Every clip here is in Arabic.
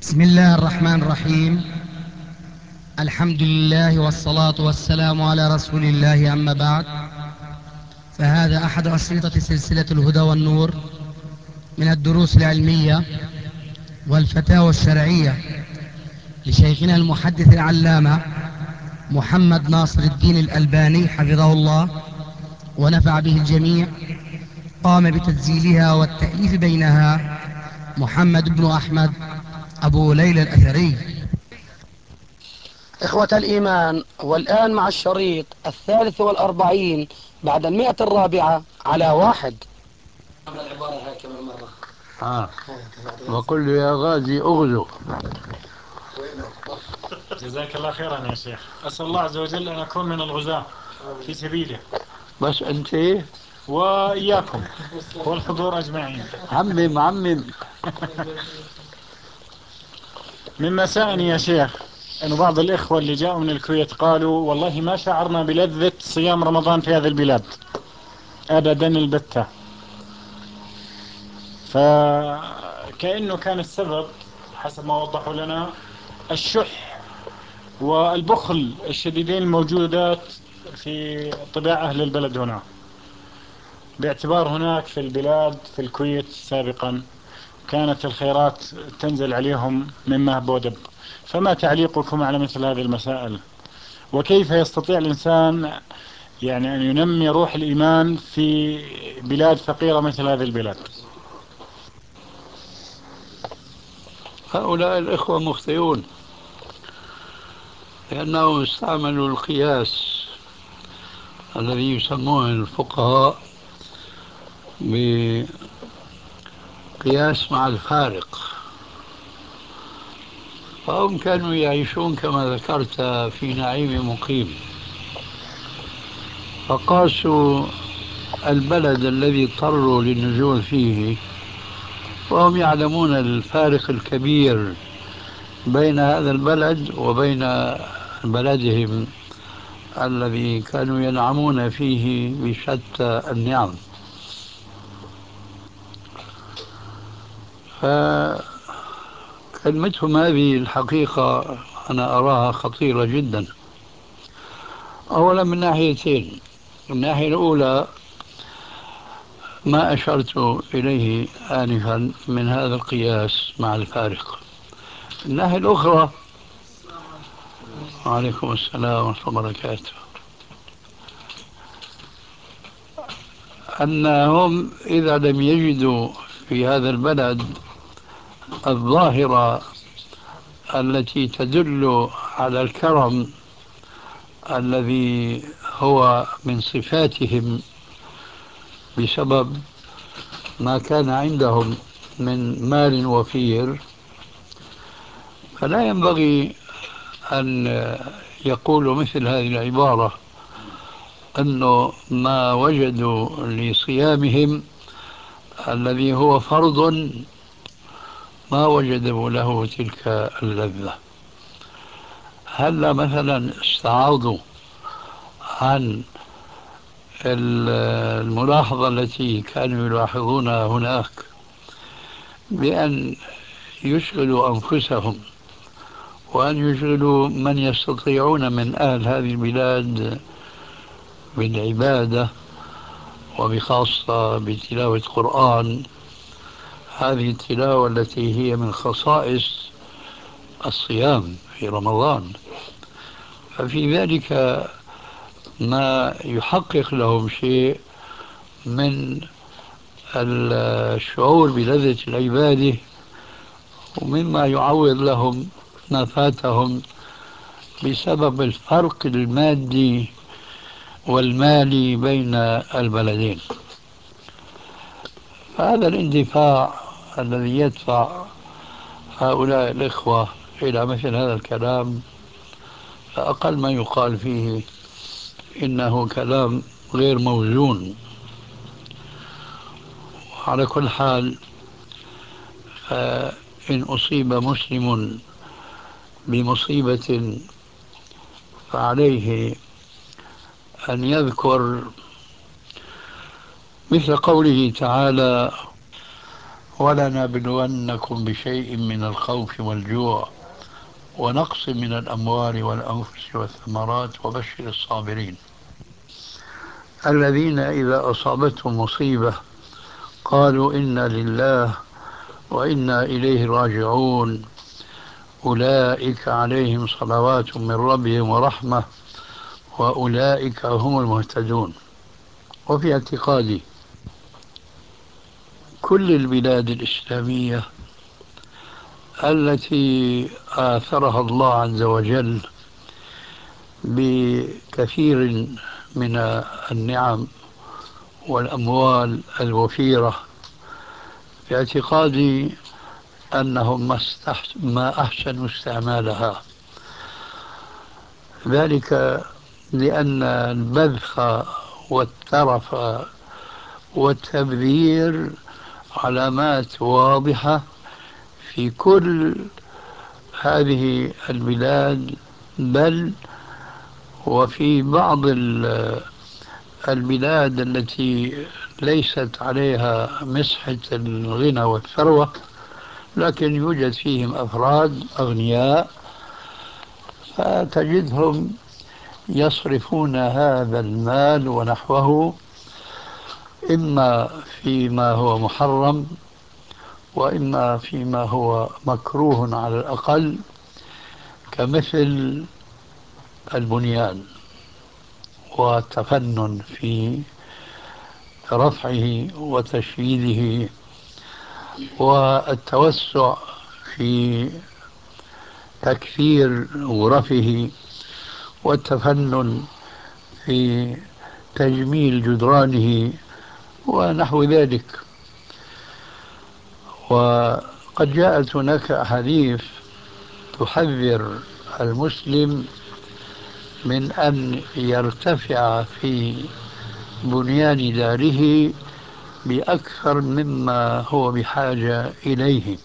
بسم الله الرحمن الرحيم. الحمد لله والصلاة والسلام على رسول الله، أما بعد، فهذا أحد أشرطة سلسلة الهدى والنور من الدروس العلمية والفتاوى الشرعية لشيخنا المحدث العلامة محمد ناصر الدين الألباني حفظه الله ونفع به الجميع. قام بتسجيلها والتأليف بينها محمد بن أحمد أبو ليلى الأثري. إخوة الإيمان، والآن مع الشريط 43 بعد 100 على 1. العبارة هاي كمان مرة. وقل له يا غازي أغزو. جزاك الله خيرا يا شيخ. أسأل الله عز وجل أن أكون من الغزاة في سبيله، بس أنت وإياكم والحضور أجمعين. عمم. مما ساءني يا شيخ أن بعض الإخوة اللي جاءوا من الكويت قالوا والله ما شعرنا بلذة صيام رمضان في هذه البلاد أبدا البتة، فكأنه كان السبب حسب ما وضحوا لنا الشح والبخل الشديدين الموجودات في طباع أهل البلد هنا، باعتبار هناك في البلاد في الكويت سابقا كانت الخيرات تنزل عليهم من مهب ودب. فما تعليقكم على مثل هذه المسائل؟ وكيف يستطيع الإنسان يعني أن ينمي روح الإيمان في بلاد فقيرة مثل هذه البلاد؟ هؤلاء الإخوة مخطئون، لأنهم استعملوا القياس الذي يسمونه الفقهاء بقياس مع الفارق. فهم كانوا يعيشون كما ذكرت في نعيم مقيم، فقاسوا البلد الذي اضطروا للنزول فيه، وهم يعلمون الفارق الكبير بين هذا البلد وبين بلدهم الذي كانوا ينعمون فيه بشتى النعم. فكلمتهم هذه الحقيقة أنا أراها خطيرة جدا، أولا من ناحيتين. الناحية الأولى ما أشرت إليه آنفا من هذا القياس مع الفارق. الناحية الأخرى، وعليكم السلام ورحمة الله وبركاته، أنهم إذا لم يجدوا في هذا البلد الظاهرة التي تدل على الكرم الذي هو من صفاتهم بسبب ما كان عندهم من مال وفير، فلا ينبغي أن يقولوا مثل هذه العبارة أنه ما وجدوا لصيامهم الذي هو فرض ما وجدوا له تلك اللذة. هل مثلا استعاضوا عن الملاحظة التي كانوا يلاحظونها هناك بأن يشغلوا أنفسهم وأن يشغلوا من يستطيعون من أهل هذه البلاد بالعبادة وبخاصة بتلاوة قرآن، هذه التلاوة التي هي من خصائص الصيام في رمضان، ففي ذلك ما يحقق لهم شيء من الشعور بلذة العبادة، ومما يعوض لهم ما فاتهم بسبب الفرق المادي والمالي بين البلدين. فهذا الاندفاع الذي يدفع هؤلاء الإخوة إلى مثل هذا الكلام، فأقل ما يقال فيه إنه كلام غير موزون. على كل حال، إن أصيب مسلم بمصيبة فعليه أن يذكر مثل قوله تعالى: ولنبلونكم بشيء من الخوف والجوع ونقص من الأموال والأنفس والثمرات وبشر الصابرين الذين إذا أصابتهم مصيبة قالوا إنا لله وإنا إليه راجعون أولئك عليهم صلوات من ربهم ورحمة وأولئك هم المهتدون. وفي اعتقادي كل البلاد الإسلامية التي آثرها الله عز وجل بكثير من النعم والأموال الوفيرة، في اعتقادي أنهم ما أحسنوا استعمالها، ذلك لأن البذخ والترف والتبذير علامات واضحة في كل هذه البلاد، بل وفي بعض البلاد التي ليست عليها مسحة الغنى والثروة، لكن يوجد فيهم أفراد أغنياء فتجدهم يصرفون هذا المال ونحوه إما فيما هو محرم وإما فيما هو مكروه على الأقل، كمثل البنيان والتفنن في رفعه وتشييده والتوسع في تكثير غرفه والتفنن في تجميل جدرانه ونحو ذلك. وقد جاءت هناك أحاديث تحذر المسلم من أن يرتفع في بنيان داره بأكثر مما هو بحاجة إليه،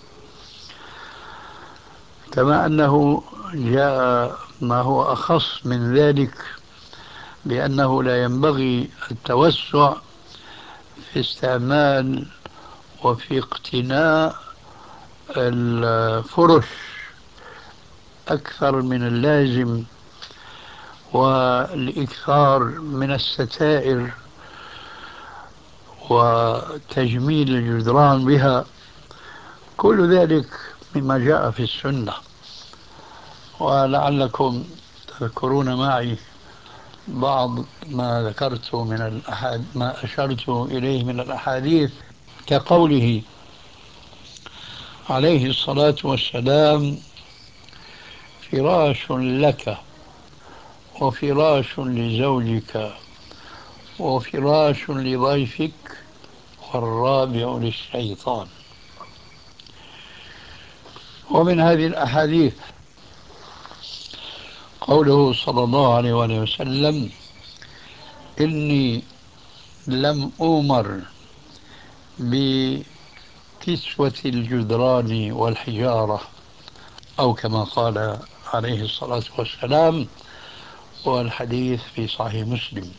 كما أنه جاء ما هو أخص من ذلك بأنه لا ينبغي التوسع في استعمال وفي اقتناء الفرش أكثر من اللازم والإكثار من الستائر وتجميل الجدران بها، كل ذلك مما جاء في السنة. ولعلكم تذكرون معي بعض ما ذكرت من ما أشرت إليه من الأحاديث، كقوله عليه الصلاة والسلام: فراش لك وفراش لزوجك وفراش لضيفك والرابع للشيطان. ومن هذه الأحاديث قوله صلى الله عليه وآله وسلم: إني لم أؤمر بكسوة الجدران والحجارة، أو كما قال عليه الصلاة والسلام، والحديث في صحيح مسلم.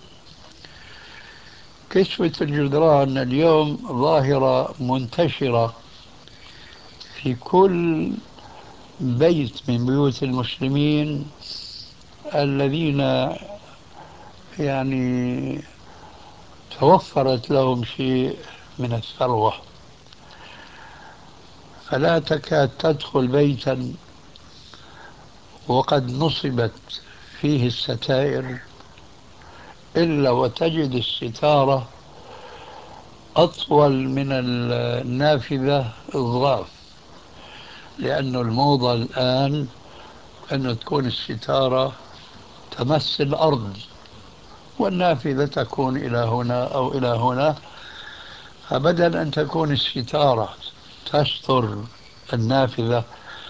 كسوة الجدران اليوم ظاهرة منتشرة في كل بيت من بيوت المسلمين الذين يعني توفرت لهم شيء من الثروة، فلا تكاد تدخل بيتا وقد نصبت فيه الستائر إلا وتجد الستارة أطول من النافذة الضعف، لأن الموضة الآن أن تكون الستارة تمس الأرض والنافذة تكون إلى هنا أو إلى هنا، فبدل أن تكون الستارة تستر النافذة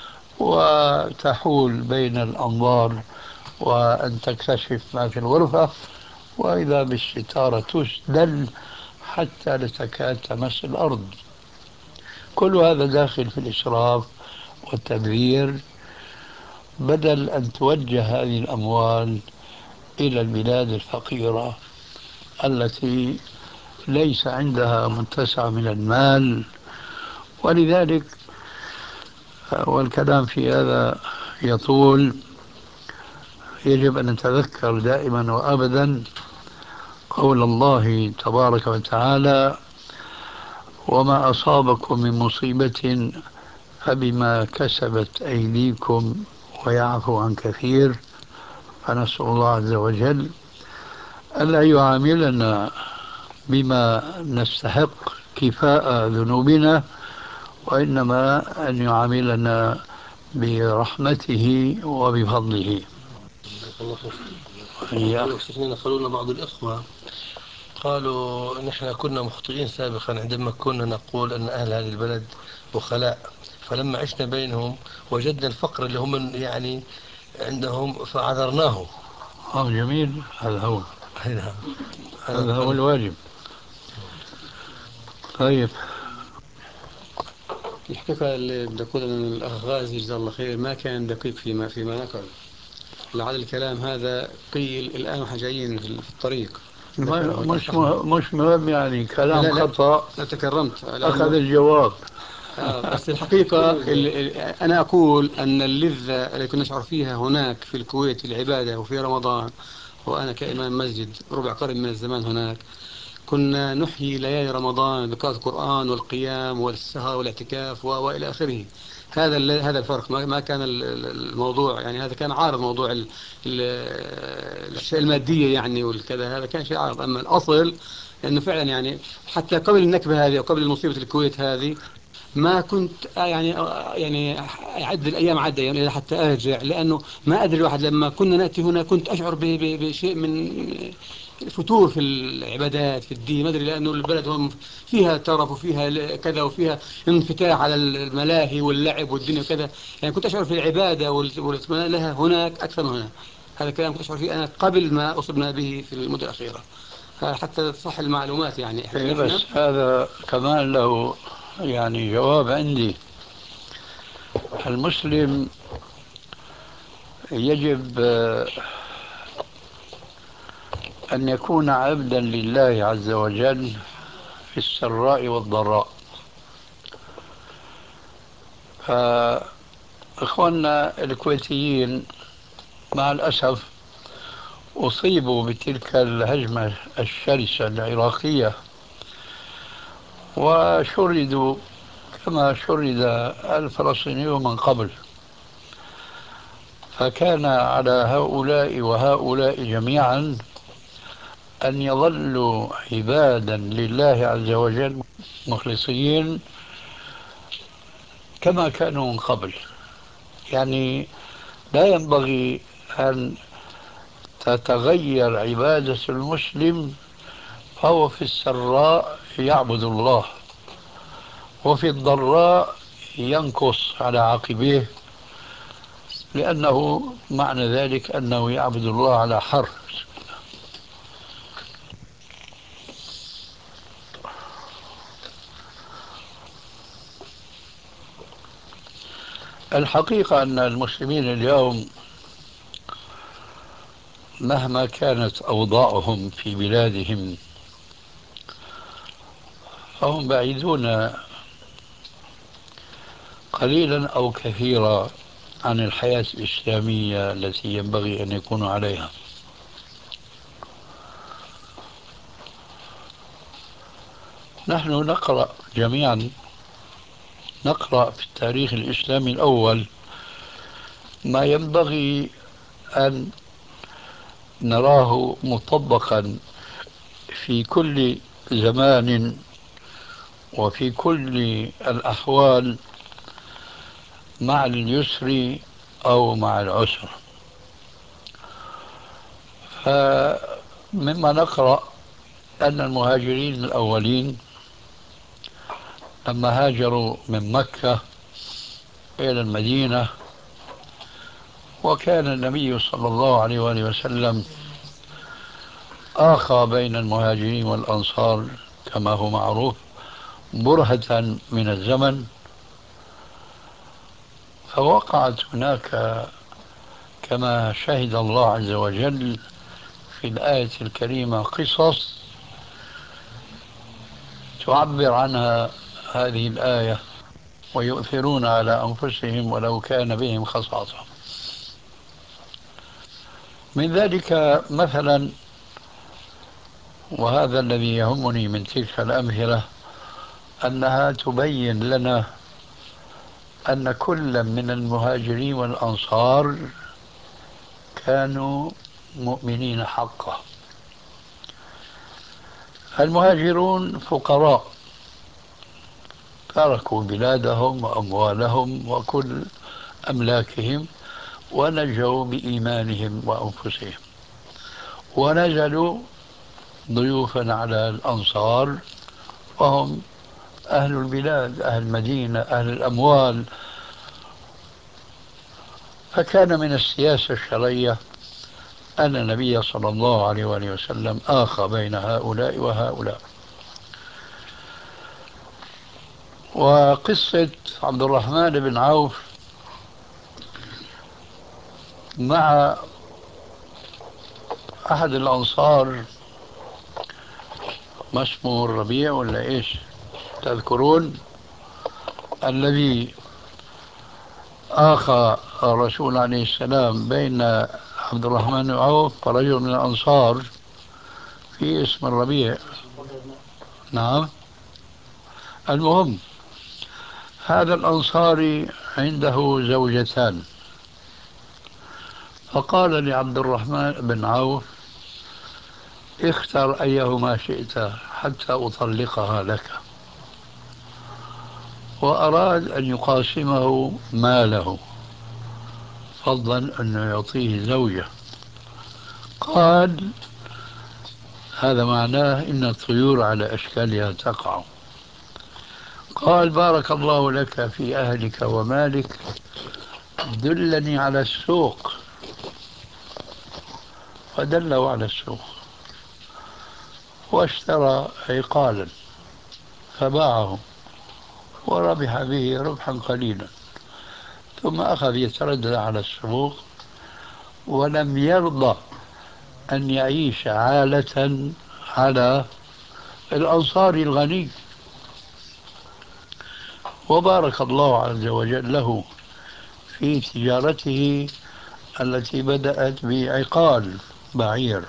وتحول بين الأنظار وأن تكتشف ما في الغرفة، وإذا بالستارة تسدل حتى لا تكاد تمس الأرض. كل هذا داخل في الإسراف والتبذير، بدل أن توجه هذه الأموال إلى البلاد الفقيرة التي ليس عندها متسع من المال ولذلك والكلام في هذا يطول. يجب أن نتذكر دائما وأبدا قول الله تبارك وتعالى: وما أصابكم من مصيبة فبما كسبت أيديكم ويعفو عن كثير. فنسأل الله عز وجل ألا يعاملنا بما نستحق كفاء ذنوبنا، وإنما أن يعاملنا برحمته وبفضله. الله إياك. خير. قالوا لنا بعض الإخوة، قالوا نحن كنا مخطئين سابقا عندما كنا نقول أن أهل هذه البلد بخلاء، فلما عشنا بينهم وجدنا الفقر اللي هم يعني عندهم فعذرناهم. جميل. هذا هو نعم. هذا هو الواجب. طيب، الحقيقة اللي بدي أقول أن الأخ غازي جزاه الله خير ما كان دقيق فيما نقل. لعل الكلام هذا قيل الآن واحنا جايين في الطريق ذكره الأخ أحمد. مش مهم يعني لا كلام لا لا, خطأ. لا تكرمت أخذ لأنه الجواب. بس الحقيقة أنا أقول أن اللذة اللي كنا نشعر فيها هناك في الكويت في العبادة وفي رمضان، وأنا كإمام مسجد ربع قرن من الزمان هناك، كنا نحيي ليالي رمضان بقراءة القرآن والقيام والسهر والاعتكاف وإلى آخره. هذا الفرق. ما كان الموضوع يعني هذا كان عارض موضوع الأشياء المادية يعني والكذا، هذا كان شيء عارض. أما الأصل لأنه فعلا يعني حتى قبل النكبة هذه وقبل مصيبة الكويت هذه ما كنت يعني أعد الأيام عد أيام حتى أرجع، لأنه ما أدري الواحد لما كنا نأتي هنا كنت أشعر بشيء من فتور في العبادات في الدين، ما أدري لأنه البلد هم فيها ترف وفيها كذا وفيها انفتاح على الملاهي واللعب والدنيا وكذا. يعني كنت أشعر في العبادة والاطمئنان لها هناك أكثر من هنا. هذا الكلام كنت أشعر فيه أنا قبل ما أصبنا به في المدة الأخيرة، حتى تصح المعلومات يعني بس نحن. هذا كمان له يعني جواب عندي. المسلم يجب أن يكون عبدا لله عز وجل في السراء والضراء. فإخواننا الكويتيين مع الأسف أصيبوا بتلك الهجمة الشرسة العراقية وشردوا كما شرد الفلسطينيون من قبل. فكان على هؤلاء وهؤلاء جميعا أن يظلوا عبادا لله عز وجل مخلصين كما كانوا من قبل. يعني لا ينبغي أن تتغير عبادة المسلم، فهو في السراء يعبد الله وفي الضراء ينكص على عقبيه، لأنه معنى ذلك أنه يعبد الله على حرف. الحقيقة أن المسلمين اليوم مهما كانت أوضاعهم في بلادهم فهم بعيدون قليلا أو كثيرا عن الحياة الإسلامية التي ينبغي أن يكونوا عليها. نحن نقرأ جميعا، نقرأ في التاريخ الإسلامي الأول ما ينبغي أن نراه مطبقا في كل زمان وفي كل الأحوال، مع اليسر أو مع العسر. فمما نقرأ أن المهاجرين الأولين لما هاجروا من مكة إلى المدينة، وكان النبي صلى الله عليه وآله وسلم آخى بين المهاجرين والأنصار كما هو معروف برهة من الزمن. فوقعت هناك كما شهد الله عز وجل في الآية الكريمة قصص تعبر عنها هذه الآية. ويؤثرون على أنفسهم ولو كان بهم خصاصة. من ذلك مثلا، وهذا الذي يهمني من تلك الأمثلة، أنها تبين لنا أن كل من المهاجرين والأنصار كانوا مؤمنين حقا. المهاجرون فقراء، تركوا بلادهم وأموالهم وكل أملاكهم ونجوا بإيمانهم وأنفسهم، ونزلوا ضيوفا على الأنصار وهم أهل البلاد، أهل المدينة، أهل الأموال. فكان من السياسة الشرعية أن النبي صلى الله عليه وآله وسلم آخى بين هؤلاء وهؤلاء. وقصة عبد الرحمن بن عوف مع أحد الأنصار، ما اسمه الربيع ولا إيش تذكرون، الذي آخى الرسول عليه السلام بين عبد الرحمن بن عوف ورجل من الأنصار في اسم الربيع. نعم. المهم، هذا الأنصاري عنده زوجتان، فقال لعبد الرحمن بن عوف: اختر أيهما شئت حتى أطلقها لك. وأراد أن يقاسمه ماله، فضلا أنه يعطيه زوجة. قال: هذا معناه إن الطيور على أشكالها تقع. قال: بارك الله لك في أهلك ومالك، دلني على السوق. فدله على السوق واشترى عقالا فباعه وربح به ربحا قليلا، ثم أخذ يتردد على السوق ولم يرضى أن يعيش عالة على الأنصاري الغني. وبارك الله عز وجل له في تجارته التي بدأت بعقال بعير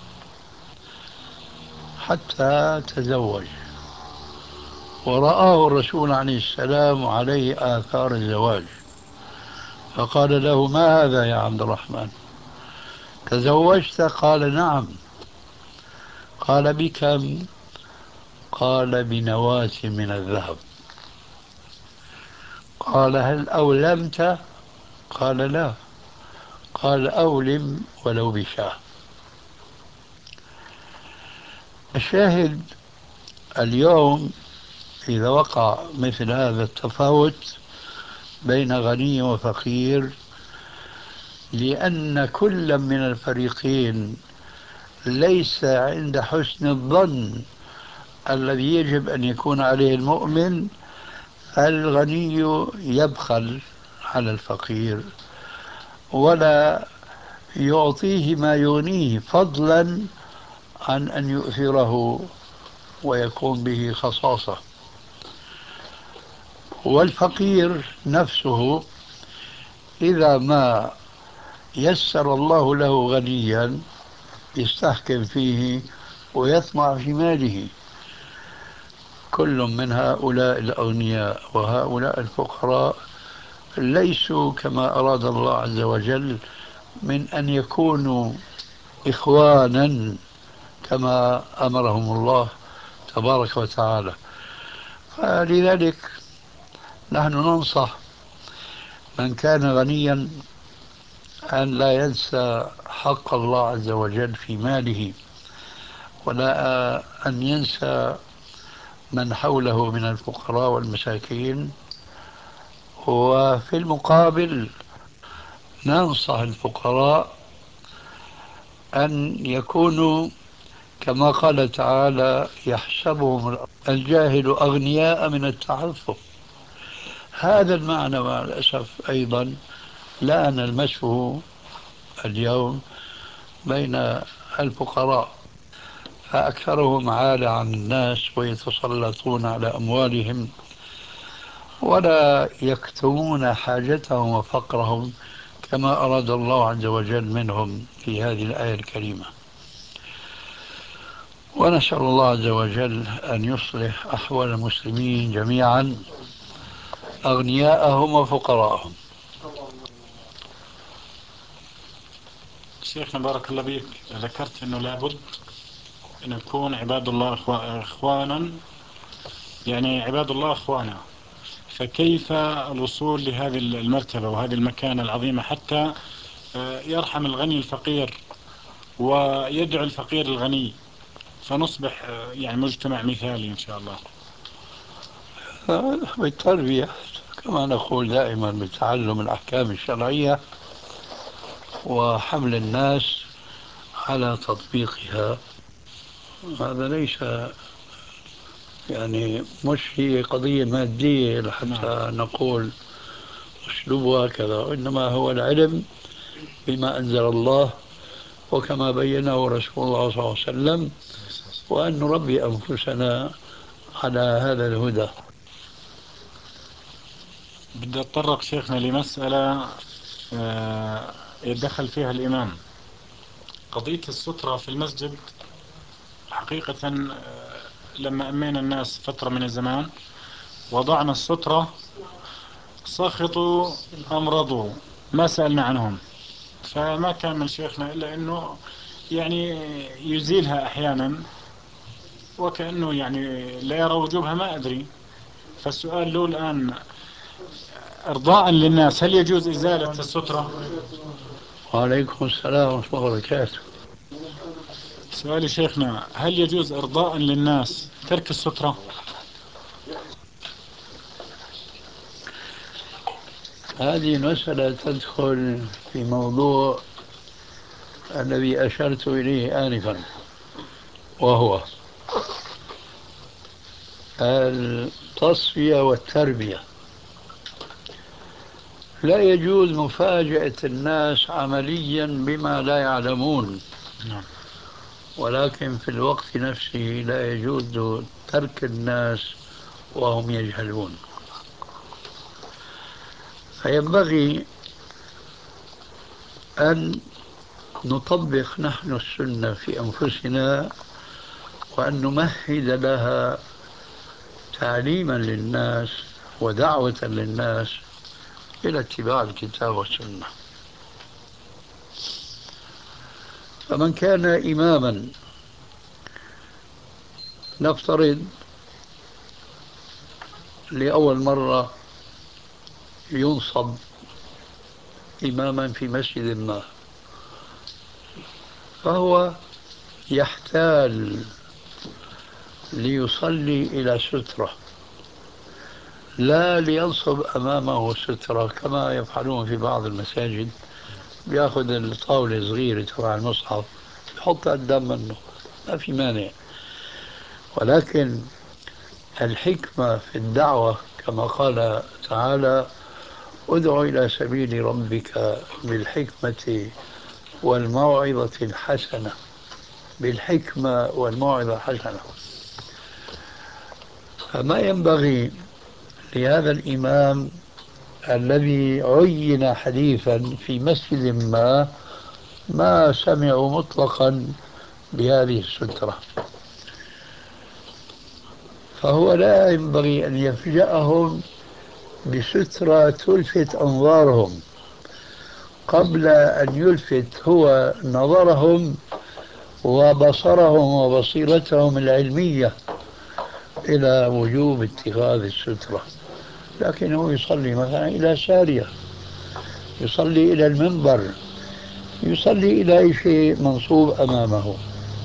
حتى تزوج، ورآه الرسول عليه السلام عليه آثار الزواج، فقال له: ما هذا يا عبد الرحمن، تزوجت؟ قال: نعم. قال: بكم؟ قال: بنواة من الذهب. قال: هل أولمت؟ قال: لا. قال: أولم ولو بشاة. الشاهد، اليوم إذا وقع مثل هذا التفاوت بين غني وفقير، لأن كل من الفريقين ليس عند حسن الظن الذي يجب أن يكون عليه المؤمن، الغني يبخل على الفقير ولا يعطيه ما يغنيه، فضلا عن أن يؤثره ويكون به خصاصة. والفقير نفسه إذا ما يسر الله له غنيا يستحكم فيه ويطمع في ماله. كل من هؤلاء الأغنياء وهؤلاء الفقراء ليسوا كما أراد الله عز وجل من أن يكونوا إخوانا كما أمرهم الله تبارك وتعالى. فلذلك نحن ننصح من كان غنيا أن لا ينسى حق الله عز وجل في ماله، ولا أن ينسى من حوله من الفقراء والمساكين. وفي المقابل ننصح الفقراء أن يكونوا كما قال تعالى: يحسبهم الجاهل أغنياء من التعفف. هذا المعنى مع الأسف أيضا لا نلمسه اليوم بين الفقراء، فأكثرهم عالة عن الناس ويتسلطون على أموالهم ولا يكتمون حاجتهم وفقرهم كما أراد الله عز وجل منهم في هذه الآية الكريمة. ونسأل الله عز وجل أن يصلح أحوال المسلمين جميعا، أغنياءهم وفقراءهم. شيخنا بارك الله بك، ذكرت أنه لابد أن يكون عباد الله إخوانا، يعني عباد الله إخوانا، فكيف الوصول لهذه المرتبة وهذه المكانة العظيمة حتى يرحم الغني الفقير ويدعو الفقير الغني، فنصبح يعني مجتمع مثالي إن شاء الله؟ بالتربية كما نقول دائما، بتعلم الأحكام الشرعية وحمل الناس على تطبيقها. هذا ليس يعني مش هي قضية مادية لحتى نقول أسلوبها كذا، وإنما هو العلم بما أنزل الله وكما بينه رسول الله صلى الله عليه وسلم، وأن نربي أنفسنا على هذا الهدى. بدي أتطرق شيخنا لمسألة يتدخل فيها الإمام، قضية السترة في المسجد. حقيقة لما أمينا الناس فترة من الزمان وضعنا السترة، سخطوا أمرضوا، ما سألنا عنهم، فما كان من شيخنا إلا أنه يعني يزيلها أحيانا وكأنه يعني لا يرى وجوبها، ما أدري. فالسؤال له الآن إرضاء للناس، هل يجوز إزالة السترة؟ وعليكم السلام ورحمة الله وبركاته. سؤالي شيخنا، هل يجوز إرضاء للناس ترك السترة؟ هذه المسألة تدخل في موضوع الذي أشرت إليه آنفا، وهو التصفية والتربية. لا يجوز مفاجأة الناس عمليا بما لا يعلمون، ولكن في الوقت نفسه لا يجوز ترك الناس وهم يجهلون. فينبغي أن نطبق نحن السنة في أنفسنا، وأن نمهد لها تعليما للناس ودعوة للناس إلى اتباع الكتاب والسنة. فمن كان إماما، نفترض لأول مرة ينصب إماما في مسجد ما، فهو يحتال ليصلي إلى سترة، لا لينصب أمامه سترة كما يفعلون في بعض المساجد، بياخذ الطاولة صغيرة تبع المصحف يحطها قدام منه، ما في مانع. ولكن الحكمة في الدعوة كما قال تعالى: ادع إلى سبيل ربك بالحكمة والموعظة الحسنة. بالحكمة والموعظة الحسنة. فما ينبغي لهذا الإمام الذي عين حديثا في مسجد ما سمعوا مطلقا بهذه السترة، فهو لا ينبغي أن يفجأهم بسترة تلفت أنظارهم قبل أن يلفت هو نظرهم وبصرهم وبصيرتهم العلمية إلى وجوب اتخاذ السترة. لكنه يصلي مثلا إلى سارية، يصلي إلى المنبر، يصلي إلى أي شيء منصوب أمامه،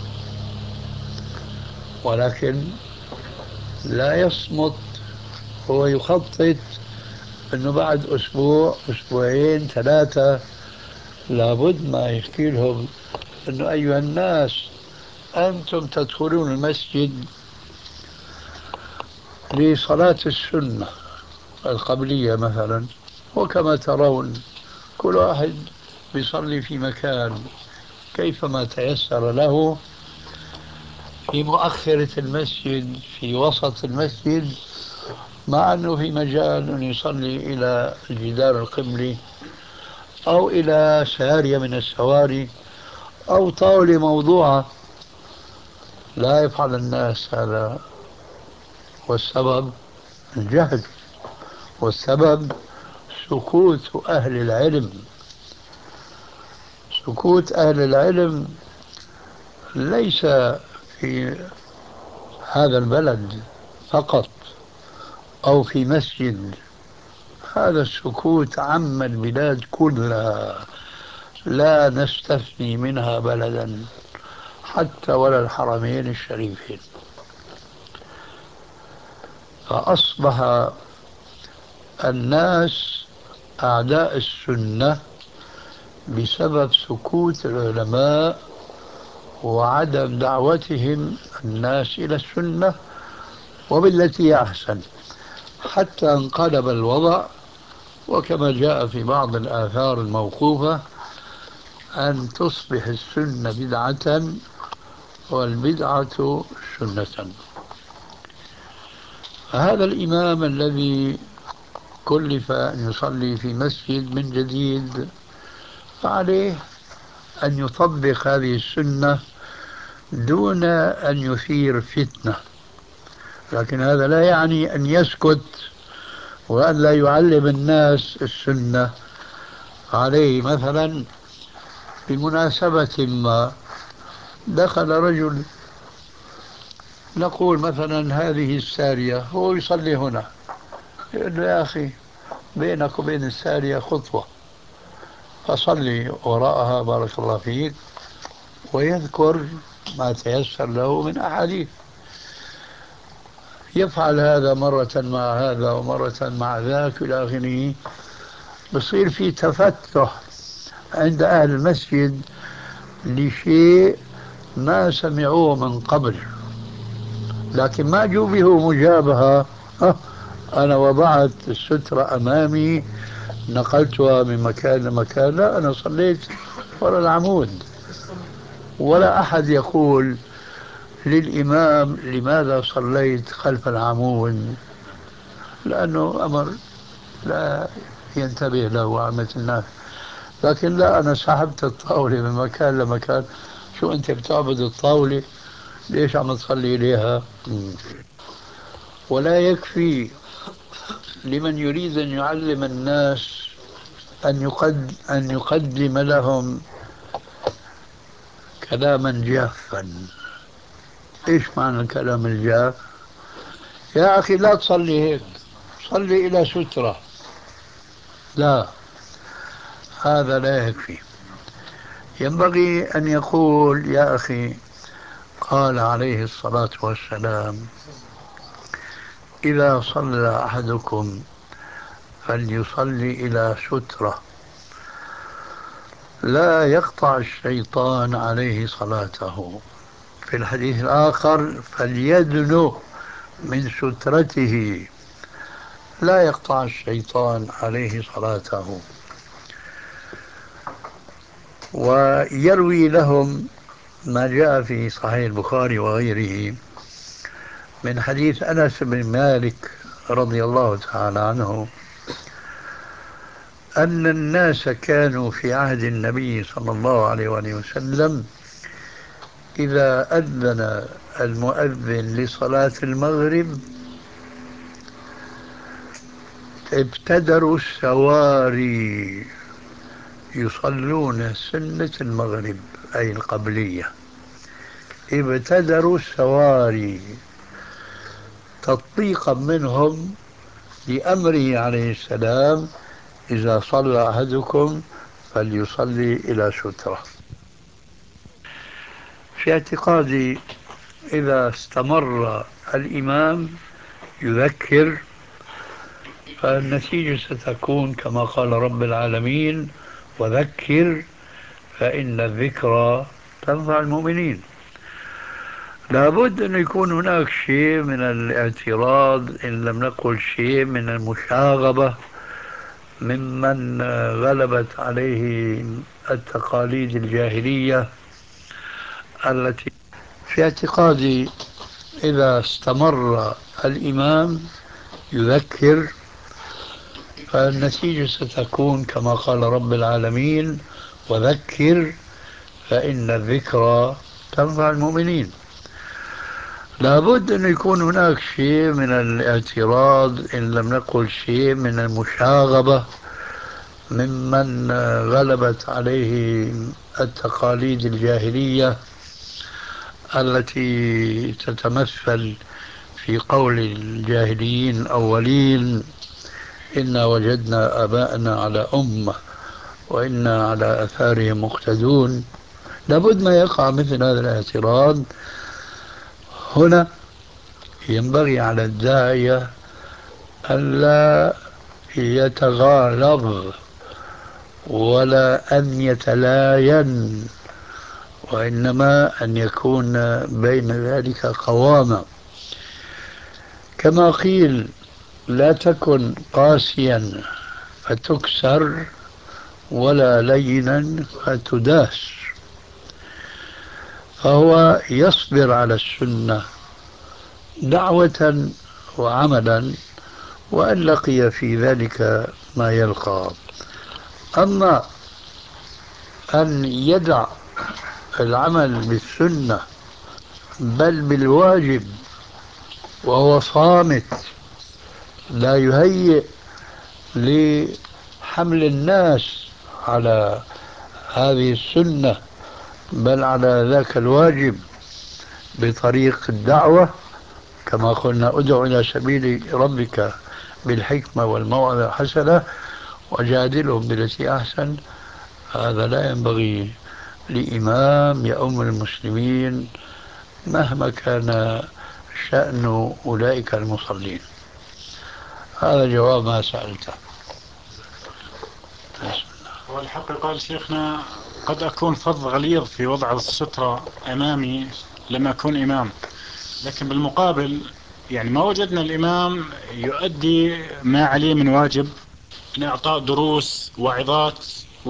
ولكن لا يصمت. هو يخطط أنه بعد أسبوع أسبوعين ثلاثة لابد ما يحكي لهم أنه أيها الناس، أنتم تدخلون المسجد لصلاة السنة القبلية مثلا، وكما ترون كل واحد يصلي في مكان كيفما تيسر له، في مؤخرة المسجد، في وسط المسجد، مع أنه في مجال أن يصلي إلى الجدار القبلي أو إلى سارية من السواري أو طاولة موضوعة. لا يفعل الناس هذا، والسبب الجهل، والسبب سكوت أهل العلم. سكوت أهل العلم ليس في هذا البلد فقط أو في مسجد، هذا السكوت عم البلاد كلها، لا نستثني منها بلدا حتى ولا الحرمين الشريفين. فأصبح الناس أعداء السنة بسبب سكوت العلماء وعدم دعوتهم الناس إلى السنة وبالتي هي أحسن، حتى انقلب الوضع. وكما جاء في بعض الآثار الموقوفة أن تصبح السنة بدعة والبدعة سنة. فهذا الإمام الذي كلف أن يصلي في مسجد من جديد فعليه أن يطبق هذه السنة دون أن يثير فتنة، لكن هذا لا يعني أن يسكت وأن لا يعلم الناس السنة. عليه مثلا بمناسبة ما دخل رجل، نقول مثلا هذه السارية، هو يصلي هنا، يقول له يا أخي بينك وبين السارية خطوة فصلي وراءها بارك الله فيك، ويذكر ما تيسر له من أحاديث. يفعل هذا مرة مع هذا ومرة مع ذاك إلى آخره، بصير في تفتح عند أهل المسجد لشيء ما سمعوه من قبل، لكن ما جوبه مجابهة. أنا وضعت السترة أمامي نقلتها من مكان لمكان، لا أنا صليت وراء العمود. ولا أحد يقول للإمام لماذا صليت خلف العمود، لأنه أمر لا ينتبه له عامة الناس. لكن لا، أنا سحبت الطاولة من مكان لمكان. شو أنت بتعبد الطاولة؟ ليش عم تصلي إليها؟ ولا يكفي لمن يريد أن يعلم الناس أن يقدم لهم كلاما جافا. إيش معنى الكلام الجاف؟ يا أخي لا تصلي هيك، صلي إلى سترة. لا، هذا لا يكفي. ينبغي أن يقول يا أخي قال عليه الصلاة والسلام إذا صلى أحدكم فليصلي إلى سترة لا يقطع الشيطان عليه صلاته. في الحديث الآخر فليدنو من سترته لا يقطع الشيطان عليه صلاته. ويروي لهم ما جاء في صحيح البخاري وغيره من حديث أنس بن مالك رضي الله تعالى عنه أن الناس كانوا في عهد النبي صلى الله عليه وآله وسلم إذا أذن المؤذن لصلاة المغرب ابتدروا السواري يصلون سنة المغرب أي القبلية. ابتدروا السواري تطبيقا منهم لأمره عليه السلام إذا صلى أحدكم فليصلي إلى سترة. في اعتقادي إذا استمر الإمام يذكر فالنتيجة ستكون كما قال رب العالمين وذكر فإن الذكرى تنفع المؤمنين. لابد أن يكون هناك شيء من الاعتراض إن لم نقل شيء من المشاغبة ممن غلبت عليه التقاليد الجاهلية التي في اعتقادي إذا استمر الإمام يذكر، فالنتيجة ستكون كما قال رب العالمين: وذكر فإن الذكرى تنفع المؤمنين. لابد أن يكون هناك شيء من الاعتراض، إن لم نقل شيء من المشاغبة، ممن غلبت عليه التقاليد الجاهلية التي تتمثل في قول الجاهليين الأولين: إنا وجدنا آباءنا على أمة وإنا على آثارهم مقتدون. لابد ما يقع مثل هذا الاعتراض. هنا ينبغي على الداعية ألا يتغالظ ولا أن يتلاين، وإنما أن يكون بين ذلك قوامة. كما قيل: لا تكن قاسيا فتكسر ولا لينا فتداس. فهو يصبر على السنة دعوة وعملا، وأن لقي في ذلك ما يلقى. أما أن يدع العمل بالسنة بل بالواجب وهو صامت، لا يهيئ لحمل الناس على هذه السنة بل على ذاك الواجب بطريق الدعوة، كما قلنا: ادع إلى سبيل ربك بالحكمة والموعظة الحسنة وجادلهم بالتي أحسن. هذا لا ينبغي لإمام يؤم المسلمين مهما كان شأن أولئك المصلين. هذا جواب ما سألته. والحق قال شيخنا: قد أكون فظ غليظ في وضع السترة أمامي لما أكون إمام، لكن بالمقابل يعني ما وجدنا الإمام يؤدي ما عليه من واجب من إعطاء دروس وعظات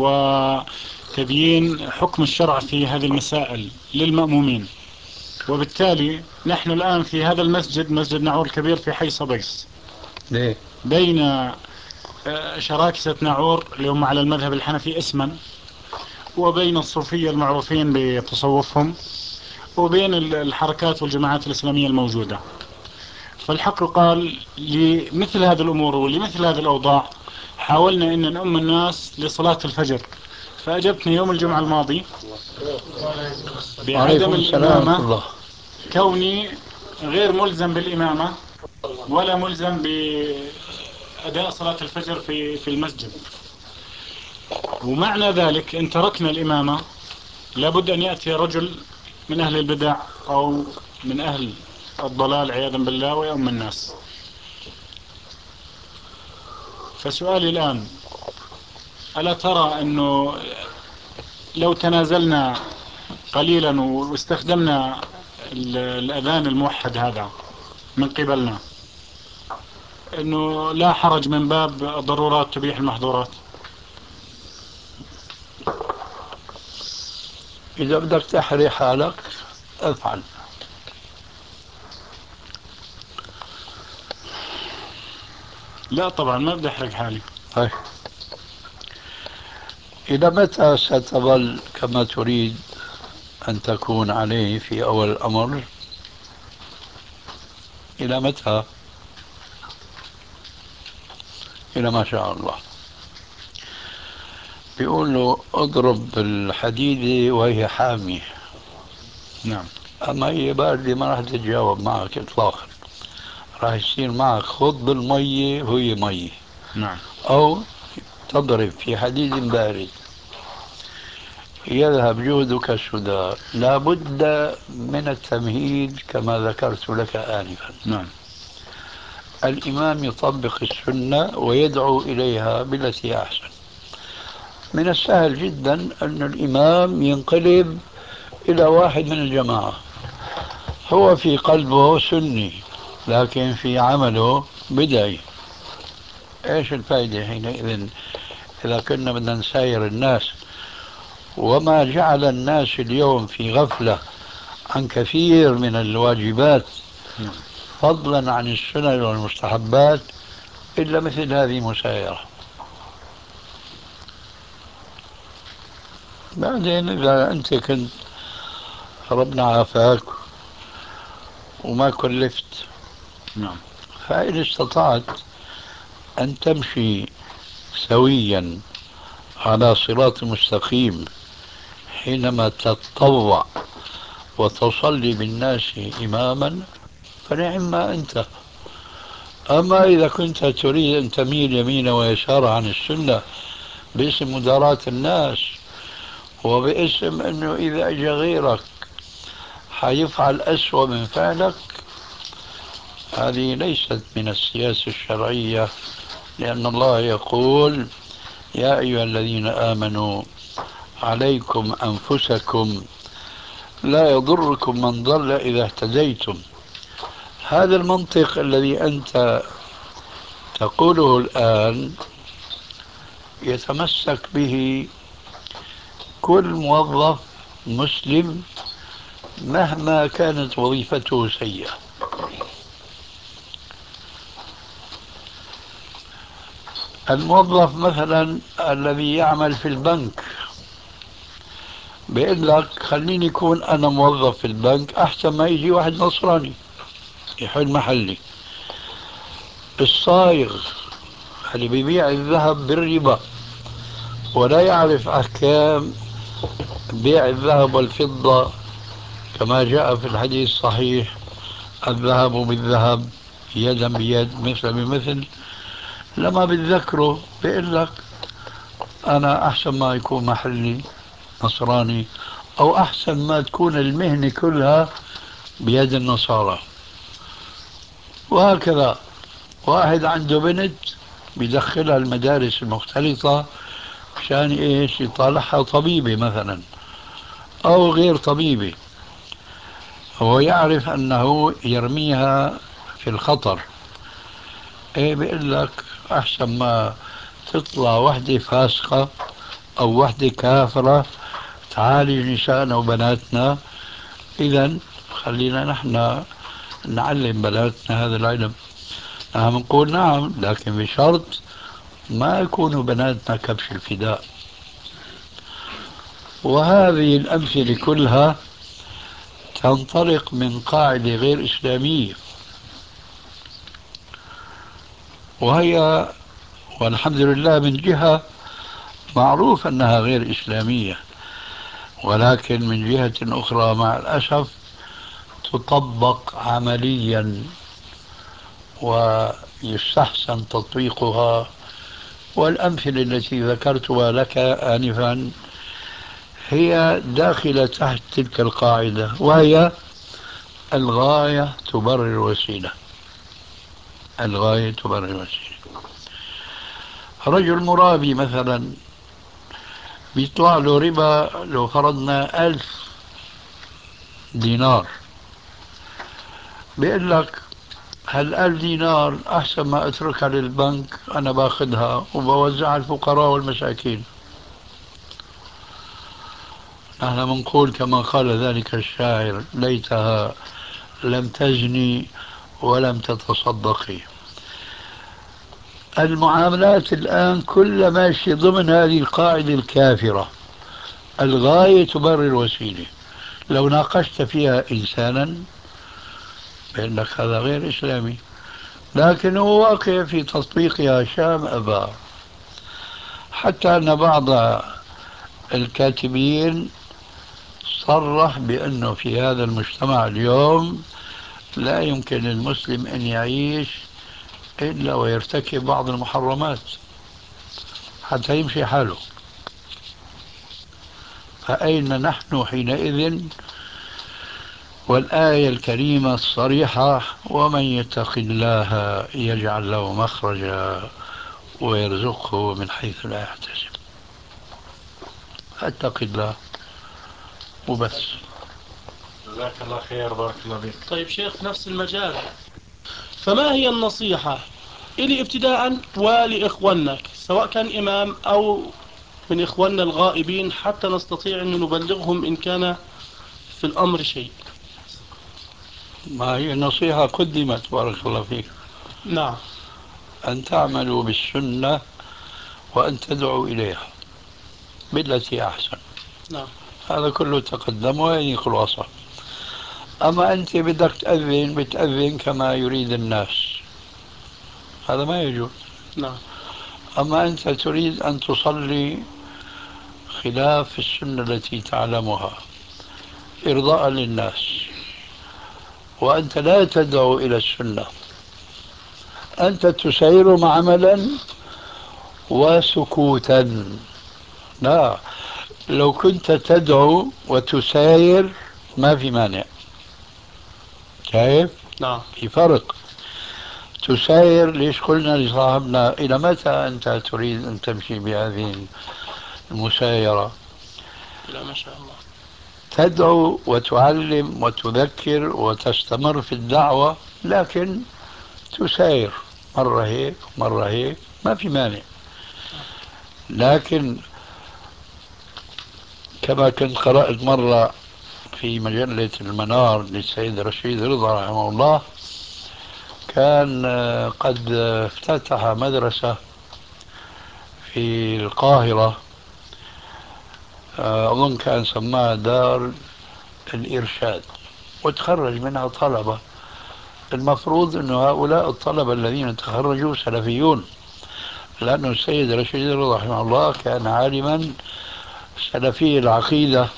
وتبيين حكم الشرع في هذه المسائل للمأمومين. وبالتالي نحن الآن في هذا المسجد، مسجد نعور الكبير في حي صبيس، ليه؟ بين شراكسة نعور اللي هم على المذهب الحنفي اسما، وبين الصوفية المعروفين بتصوفهم، وبين الحركات والجماعات الإسلامية الموجودة. فالحق قال لمثل هذه الأمور ولمثل هذه الأوضاع حاولنا أن نؤم الناس لصلاة الفجر، فأجبتني يوم الجمعة الماضي بعدم وعليكم السلام ورحمة الإمامة، الله. كوني غير ملزم بالإمامة ولا ملزم بأداء صلاة الفجر في المسجد. ومعنى ذلك إن تركنا الإمامة لابد أن يأتي رجل من أهل البدع أو من أهل الضلال عياذا بالله ويؤم الناس. فسؤالي الآن: ألا ترى أنه لو تنازلنا قليلا واستخدمنا الأذان الموحد هذا من قبلنا، أنه لا حرج من باب ضرورات تبيح المحظورات؟ إذا بدك تحري حالك افعل. لا طبعا ما بدي أحرق حالي. طيب، إلى متى ستظل كما تريد أن تكون عليه في أول الأمر؟ إلى متى؟ إلى ما شاء الله. بيقول له: اضرب بالحديدة وهي حامية. نعم. أما هي باردة ما راح تتجاوب معك إطلاقا، راح يصير معك خض بالمية وهي مية. نعم. أو تضرب في حديد بارد يذهب جهدك السدى. لا بد من التمهيد كما ذكرت لك آنفا. نعم. الإمام يطبق السنة ويدعو إليها بالتي أحسن. من السهل جدا أن الإمام ينقلب إلى واحد من الجماعة، هو في قلبه سني لكن في عمله بدعي. ايش الفائدة حينئذ إذا كنا بدنا نساير الناس؟ وما جعل الناس اليوم في غفلة عن كثير من الواجبات فضلا عن السنن والمستحبات إلا مثل هذه مسايرة. بعدين إذا أنت كنت ربنا عافاك وما كلفت، نعم. فإن استطعت أن تمشي سويا على صراط مستقيم حينما تتطوع وتصلي بالناس إماما فنعم ما أنت. أما إذا كنت تريد أن تميل يمين ويسار عن السنة باسم مداراة الناس وباسم أنه إذا أجى غيرك حيفعل أسوأ من فعلك، هذه ليست من السياسة الشرعية، لأن الله يقول: يا أيها الذين آمنوا عليكم أنفسكم لا يضركم من ضل إذا اهتديتم. هذا المنطق الذي أنت تقوله الآن يتمسك به كل موظف مسلم مهما كانت وظيفته سيئة. الموظف مثلا الذي يعمل في البنك بيقول لك خليني يكون أنا موظف في البنك أحسن ما يجي واحد نصراني يحل محلي. الصايغ اللي بيبيع الذهب بالربا ولا يعرف أحكام بيع الذهب والفضة كما جاء في الحديث الصحيح: الذهب بالذهب يدا بيد مثل بمثل، لما بتذكره بيقول لك أنا أحسن ما يكون محلي نصراني، أو أحسن ما تكون المهنة كلها بيد النصارى. وهكذا واحد عنده بنت بيدخلها المدارس المختلطة مشان إيش؟ يطالعها طبيبة مثلا أو غير طبيبة، هو يعرف أنه يرميها في الخطر. إيه بيقول لك أحسن ما تطلع وحدة فاسقة أو وحدة كافرة تعالج نسائنا وبناتنا، إذا خلينا نحن نعلم بناتنا هذا العلم. نحن نقول نعم، لكن بشرط ما يكونوا بناتنا كبش الفداء. وهذه الأمثلة كلها تنطلق من قاعدة غير إسلامية، وهي والحمد لله من جهة معروف أنها غير إسلامية، ولكن من جهة أخرى مع الأسف تطبق عمليا ويستحسن تطبيقها. والأمثلة التي ذكرتها لك آنفا هي داخلة تحت تلك القاعدة، وهي الغاية تبرر الوسيلة. الغاية تبرر الوسيلة. رجل مرابي مثلا بيطلع له ربا، لو فرضنا 1000 دينار، بيقول لك هال1000 دينار أحسن ما أتركها للبنك، أنا باخذها وبوزعها على الفقراء والمساكين. نحن منقول كما قال ذلك الشاعر: ليتها لم تزني ولم تتصدقي. المعاملات الآن كل ماشي ضمن هذه القاعدة الكافرة: الغاية تبرر الوسيلة. لو ناقشت فيها إنسانا بيقول لك هذا غير إسلامي، لكن هو واقع في تطبيقها شام أبا. حتى أن بعض الكاتبين صرح بأنه في هذا المجتمع اليوم لا يمكن للمسلم أن يعيش إلا ويرتكب بعض المحرمات حتى يمشي حاله. فأين نحن حينئذ؟ والآية الكريمة الصريحة: ومن يتق الله يجعل له مخرجا ويرزقه من حيث لا يحتسب. فاتق الله وبس. جزاك الله خير، بارك الله فيك. طيب شيخ، في نفس المجال، فما هي النصيحة إلي ابتداء ولإخواننا سواء كان إمام أو من إخواننا الغائبين حتى نستطيع أن نبلغهم إن كان في الأمر شيء؟ ما هي النصيحة قدمت بارك الله فيك. نعم. أن تعملوا بالسنة وأن تدعوا إليها بالتي أحسن. نعم. هذا كله تقدم وهي خلاصة. أما أنت بدك تأذن بتأذن كما يريد الناس، هذا ما يجوز. نعم. أما أنت تريد أن تصلي خلاف السنة التي تعلمها إرضاء للناس، وأنت لا تدعو إلى السنة، أنت تسير عملا وسكوتا. لا، لو كنت تدعو وتساير ما في مانع. كيف؟ نعم. في فرق. تساير، ليش قلنا لصاحبنا إلى متى أنت تريد أن تمشي بهذه المسايرة؟ إلى ما شاء الله. تدعو وتعلم وتذكر وتستمر في الدعوة، لكن تساير مرة هيك مرة هيك ما في مانع. لكن كما كنت قرأت مرة في مجلة المنار للسيد رشيد رضا رحمه الله، كان قد افتتح مدرسة في القاهرة، أظن كان سماها دار الإرشاد، وتخرج منها طلبة. المفروض أن هؤلاء الطلبة الذين تخرجوا سلفيون، لأن السيد رشيد رضا رحمه الله كان عالما سلفي العقيدة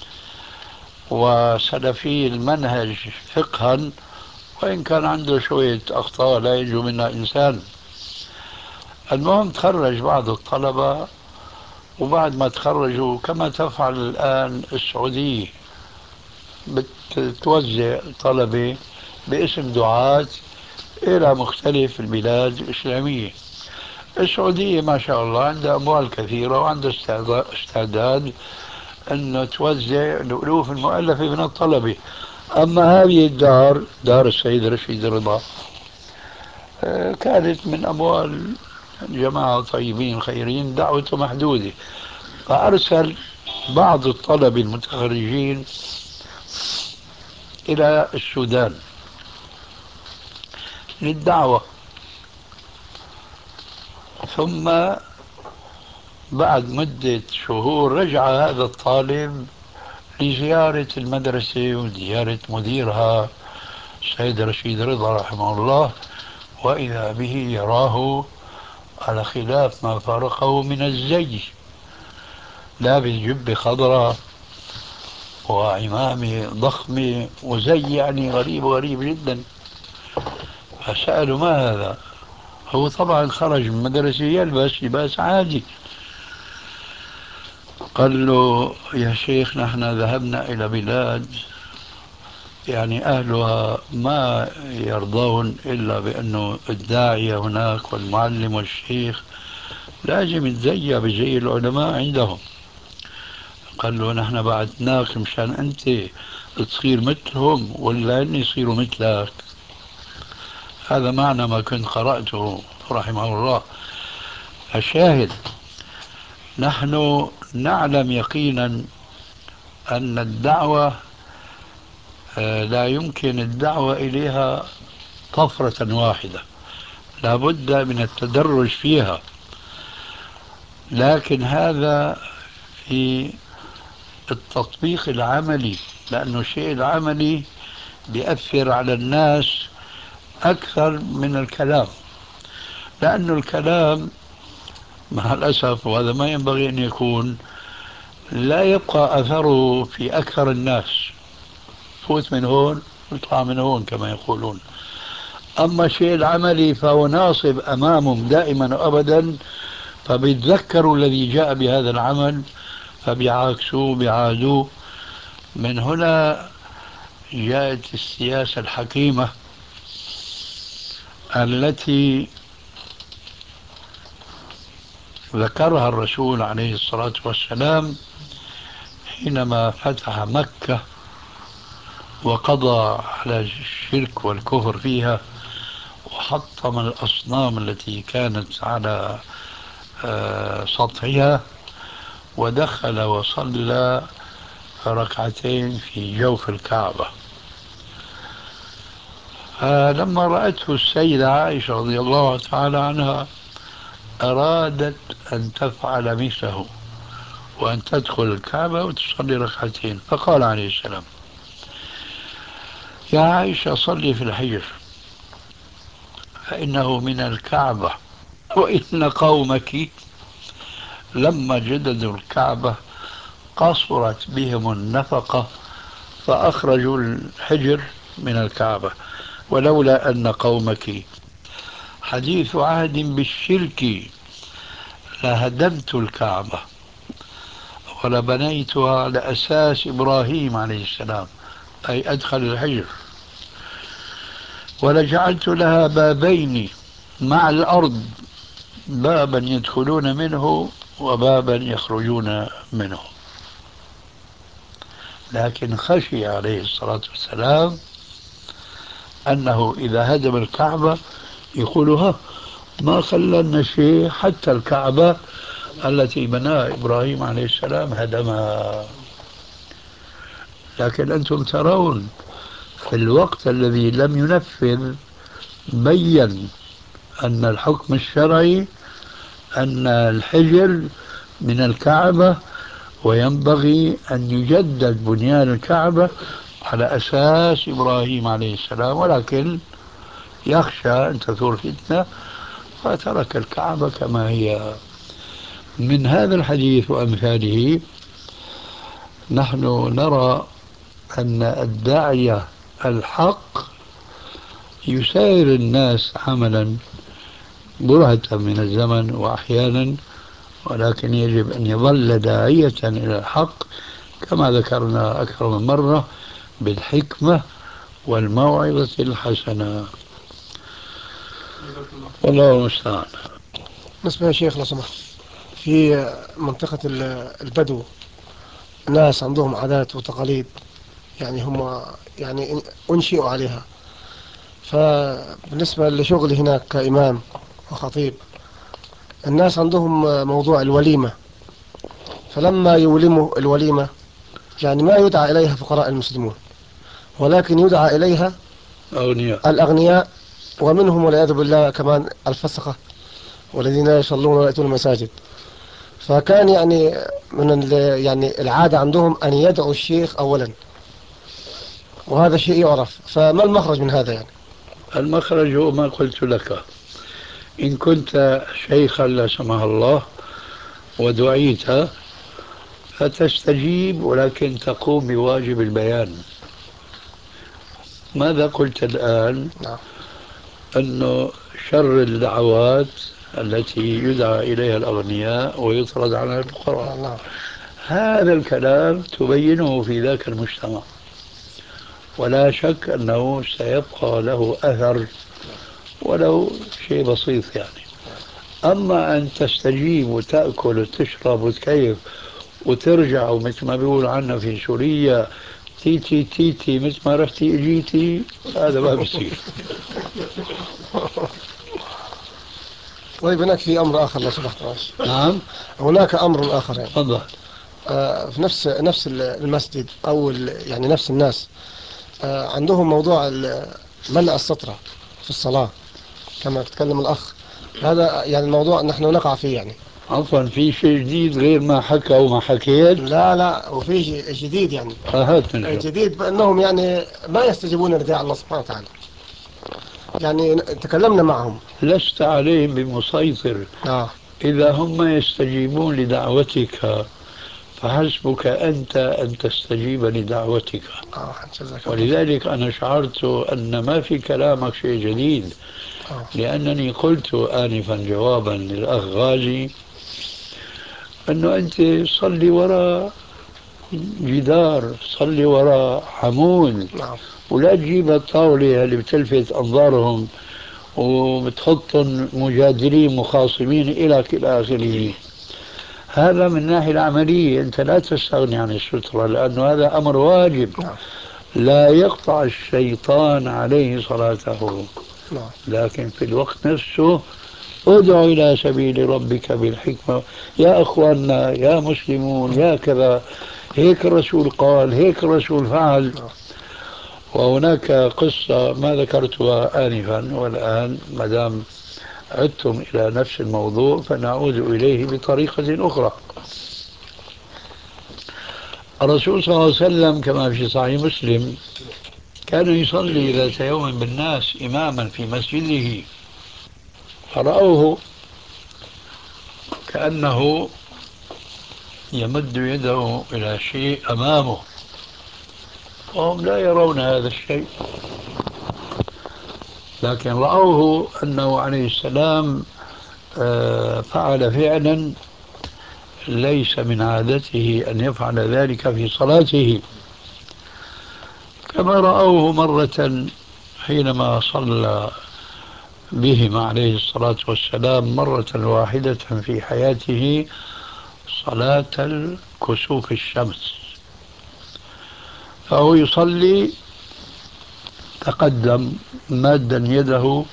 وسلفي المنهج فقها، وإن كان عنده شوية أخطاء لا ينجو منها إنسان. المهم تخرج بعض الطلبة، وبعد ما تخرجوا كما تفعل الآن السعودية بتوزع طلبة باسم دعاة إلى مختلف البلاد الإسلامية. السعودية ما شاء الله عندها أموال كثيرة وعندها استعداد أن توزع الألوف المؤلفة من الطلبة. أما هذه الدار، دار السيد رشيد رضا، كانت من أموال جماعة طيبين خيرين دعوته محدودة، فأرسل بعض الطلبة المتخرجين إلى السودان للدعوة. ثم بعد مدة شهور رجع هذا الطالب لزيارة المدرسة وزيارة مديرها السيد رشيد رضا رحمه الله، وإذا به يراه على خلاف ما فارقه من الزي، لابس جبة خضراء وعمامة ضخمة وزي يعني غريب غريب جدا. فسألوا ما هذا؟ هو طبعا خرج من مدرسة يلبس لباس عادي. قال له يا شيخ نحن ذهبنا إلى بلاد يعني أهلها ما يرضون إلا بأنه الداعية هناك والمعلم والشيخ لازم يتزيى بزي العلماء عندهم. قال له نحن بعثناك مشان أنت تصير مثلهم ولا أن يصيروا مثلك؟ هذا معنى ما كنت قرأته رحمه الله. الشاهد نحن نعلم يقينا أن الدعوة لا يمكن الدعوة إليها طفرة واحدة، لا بد من التدرج فيها. لكن هذا في التطبيق العملي، لأنه الشيء العملي بيأثر على الناس أكثر من الكلام، لأن الكلام مع الأسف وهذا ما ينبغي أن يكون لا يبقى أثره في أكثر الناس، فوت من هون ويطلع من هون كما يقولون. أما الشيء العملي فهو ناصب أمامهم دائما وأبدا، فبيتذكروا الذي جاء بهذا العمل فبيعاكسوه بيعادوه. من هنا جاءت السياسة الحكيمة التي ذكرها الرسول عليه الصلاة والسلام حينما فتح مكة وقضى على الشرك والكفر فيها، وحطم الأصنام التي كانت على سطحها، ودخل وصلى ركعتين في جوف الكعبة. فلما رأته السيدة عائشة رضي الله تعالى عنها أرادت أن تفعل مثله وأن تدخل الكعبة وتصلي ركعتين، فقال عليه السلام: يا عائشة صلي في الحجر فإنه من الكعبة، وإن قومك لما جددوا الكعبة قصرت بهم النفقة فأخرجوا الحجر من الكعبة، ولولا أن قومك حديث عهد بالشرك لهدمت الكعبة ولبنيتها على أساس إبراهيم عليه السلام، أي أدخل الحجر، ولجعلت لها بابين مع الأرض، بابا يدخلون منه وبابا يخرجون منه. لكن خشي عليه الصلاة والسلام أنه إذا هدم الكعبة يقول ها ما خلنا شيء، حتى الكعبة التي بناها إبراهيم عليه السلام هدمها. لكن أنتم ترون في الوقت الذي لم ينفذ بين أن الحكم الشرعي أن الحجر من الكعبة، وينبغي أن يجدد بنيان الكعبة على أساس إبراهيم عليه السلام، ولكن يخشى أن تثور فتنة فترك الكعبة كما هي. من هذا الحديث وأمثاله نحن نرى أن الداعية الحق يسير الناس عملا برهة من الزمن وأحيانا، ولكن يجب أن يظل داعية إلى الحق كما ذكرنا أكثر من مرة بالحكمة والموعظة الحسنة. والله المستعان. بالنسبة يا شيخ لو سمحت، في منطقة البدو ناس عندهم عادات وتقاليد، يعني هم يعني أنشئوا عليها. فبالنسبة لشغلي هناك كإمام وخطيب، الناس عندهم موضوع الوليمة، فلما يولموا الوليمة يعني ما يدعى إليها فقراء المسلمون، ولكن يدعى إليها أغنياء الأغنياء، ومنهم والعياذ بالله كمان الفسقة والذين لا يصلون ولا يأتون المساجد. فكان يعني يعني العادة عندهم أن يدعوا الشيخ أولا، وهذا شيء يعرف. فما المخرج من هذا يعني؟ المخرج هو ما قلت لك. إن كنت شيخا لا سمح الله ودعيت فتستجيب، ولكن تقوم بواجب البيان. ماذا قلت الآن؟ نعم. أنه شر الدعوات التي يدعى إليها الأغنياء ويطرد عنها الفقراء. نعم. هذا الكلام تبينه في ذاك المجتمع، ولا شك أنه سيبقى له أثر ولو شيء بسيط يعني. أما أن تستجيب وتأكل وتشرب وتكيف وترجع، ومثل ما بيقول عنا في سوريا تيتي تيتي مثل ما رحتي اجيتي، هذا ما بصير. طيب هناك في أمر آخر لو سمحت ماشي. نعم. هناك أمر آخر يعني. تفضل. في نفس المسجد أو يعني نفس الناس عندهم موضوع منع السطرة في الصلاة كما تكلم الأخ. هذا يعني الموضوع نحن نقع فيه يعني. عفوا، في شيء جديد غير ما حكى وما حكيت؟ لا وفي شيء جديد يعني. هات نشوف. الجديد بأنهم يعني ما يستجيبون لداعي الله سبحانه وتعالى. يعني تكلمنا معهم. لست عليهم بمسيطر. إذا هم يستجيبون لدعوتك فحسبك أنت أن تستجيب لدعوتك. ولذلك أنا شعرت أن ما في كلامك شيء جديد، لأنني قلت آنفا جوابا للأخ غازي أنه أنت صلي وراء جدار، صلي وراء عمود، ولا تجيب الطاولة اللي بتلفت أنظارهم وبتحطهم مجادلين مخاصمين إلى آخره. هذا من الناحية العملية أنت لا تستغني عن السترة، لأنه هذا أمر واجب لا يقطع الشيطان عليه صلاته. لكن في الوقت نفسه ادعو إلى سبيل ربك بالحكمة. يا أخواننا يا مسلمون يا كذا، هيك الرسول قال، هيك الرسول فعل. وهناك قصة ما ذكرتها آنفا، والآن ما دام عدتم إلى نفس الموضوع فنعود إليه بطريقة أخرى. الرسول صلى الله عليه وسلم كما في صحيح مسلم كان يصلي ذات يوم بالناس إماما في مسجده، فرأوه كأنه يمد يده إلى شيء أمامه وهم لا يرون هذا الشيء، لكن رأوه أنه عليه السلام فعل فعلا ليس من عادته أن يفعل ذلك في صلاته، كما رأوه مرة حينما صلى بهم عليه الصلاة والسلام مرة واحدة في حياته صلاة الكسوف الشمس، فهو يصلي تقدم مادا يده،